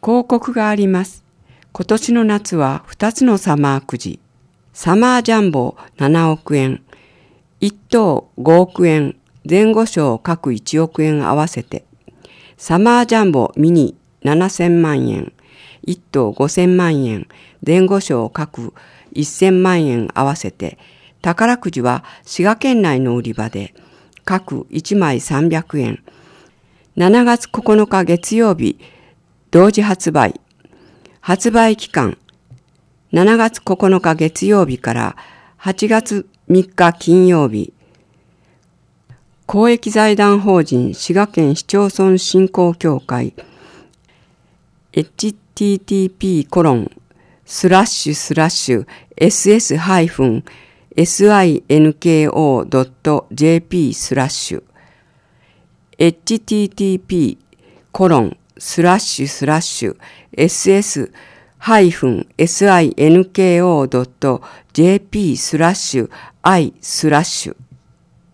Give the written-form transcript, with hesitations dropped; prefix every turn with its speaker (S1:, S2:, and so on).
S1: 広告があります。今年の夏は2つのサマーくじ。サマージャンボ7億円、1等5億円、前後賞各1億円合わせて、サマージャンボミニ7000万円、1等5000万円、前後賞各1000万円合わせて、宝くじは滋賀県内の売り場で、各1枚300円。7月9日月曜日、同時発売。発売期間、7月9日月曜日から8月3日金曜日。公益財団法人滋賀県市町村振興協会 http://ss-sinko.jp/ss-sinko.jp/i/